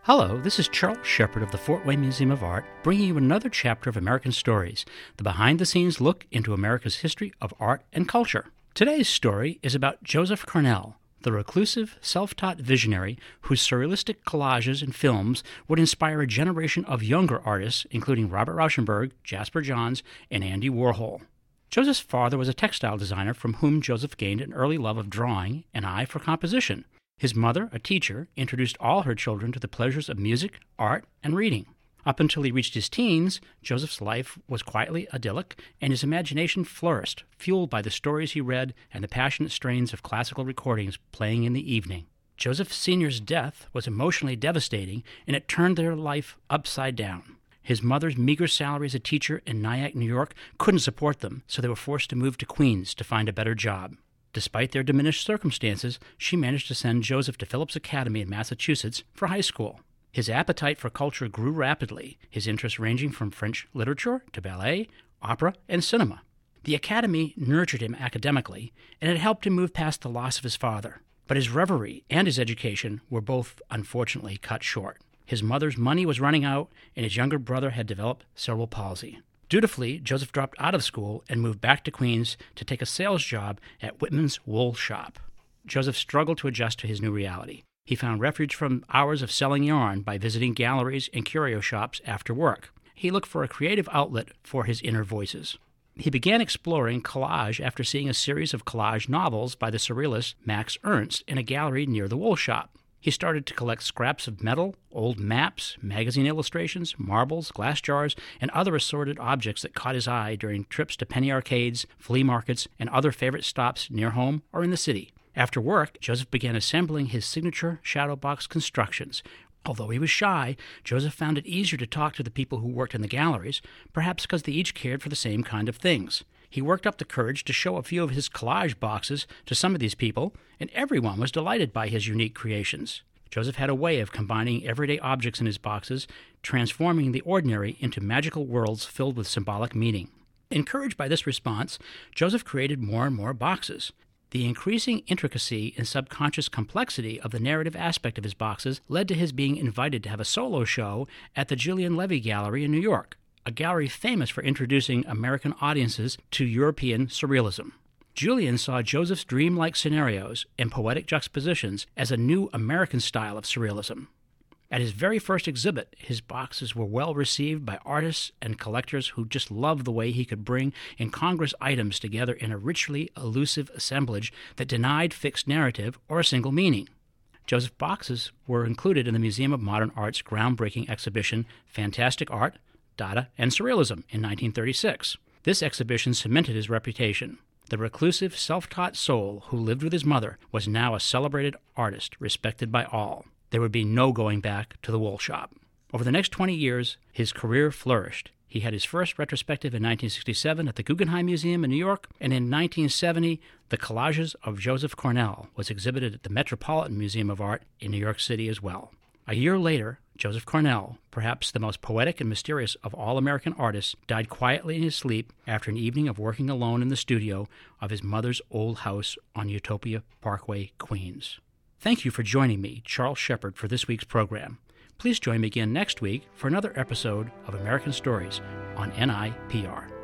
Hello, this is Charles Shepard of the Fort Wayne Museum of Art, bringing you another chapter of American Stories, the behind-the-scenes look into America's history of art and culture. Today's story is about Joseph Cornell, the reclusive, self-taught visionary whose surrealistic collages and films would inspire a generation of younger artists, including Robert Rauschenberg, Jasper Johns, and Andy Warhol. Joseph's father was a textile designer from whom Joseph gained an early love of drawing and eye for composition. His mother, a teacher, introduced all her children to the pleasures of music, art, and reading. Up until he reached his teens, Joseph's life was quietly idyllic, and his imagination flourished, fueled by the stories he read and the passionate strains of classical recordings playing in the evening. Joseph Sr.'s death was emotionally devastating, and it turned their life upside down. His mother's meager salary as a teacher in Nyack, New York, couldn't support them, so they were forced to move to Queens to find a better job. Despite their diminished circumstances, she managed to send Joseph to Phillips Academy in Massachusetts for high school. His appetite for culture grew rapidly, his interests ranging from French literature to ballet, opera, and cinema. The academy nurtured him academically, and it helped him move past the loss of his father. But his reverie and his education were both unfortunately cut short. His mother's money was running out, and his younger brother had developed cerebral palsy. Dutifully, Joseph dropped out of school and moved back to Queens to take a sales job at Whitman's Wool Shop. Joseph struggled to adjust to his new reality. He found refuge from hours of selling yarn by visiting galleries and curio shops after work. He looked for a creative outlet for his inner voices. He began exploring collage after seeing a series of collage novels by the surrealist Max Ernst in a gallery near the wool shop. He started to collect scraps of metal, old maps, magazine illustrations, marbles, glass jars, and other assorted objects that caught his eye during trips to penny arcades, flea markets, and other favorite stops near home or in the city. After work, Joseph began assembling his signature shadow box constructions. Although he was shy, Joseph found it easier to talk to the people who worked in the galleries, perhaps because they each cared for the same kind of things. He worked up the courage to show a few of his collage boxes to some of these people, and everyone was delighted by his unique creations. Joseph had a way of combining everyday objects in his boxes, transforming the ordinary into magical worlds filled with symbolic meaning. Encouraged by this response, Joseph created more and more boxes. The increasing intricacy and subconscious complexity of the narrative aspect of his boxes led to his being invited to have a solo show at the Julian Levy Gallery in New York, a gallery famous for introducing American audiences to European surrealism. Julian saw Joseph's dreamlike scenarios and poetic juxtapositions as a new American style of surrealism. At his very first exhibit, his boxes were well received by artists and collectors who just loved the way he could bring incongruous items together in a richly elusive assemblage that denied fixed narrative or a single meaning. Joseph's boxes were included in the Museum of Modern Art's groundbreaking exhibition Fantastic Art, Dada, and Surrealism in 1936. This exhibition cemented his reputation. The reclusive, self-taught soul who lived with his mother was now a celebrated artist, respected by all. There would be no going back to the wool shop. Over the next 20 years, his career flourished. He had his first retrospective in 1967 at the Guggenheim Museum in New York, and in 1970, The Collages of Joseph Cornell was exhibited at the Metropolitan Museum of Art in New York City as well. A year later, Joseph Cornell, perhaps the most poetic and mysterious of all American artists, died quietly in his sleep after an evening of working alone in the studio of his mother's old house on Utopia Parkway, Queens. Thank you for joining me, Charles Shepard, for this week's program. Please join me again next week for another episode of American Stories on NIPR.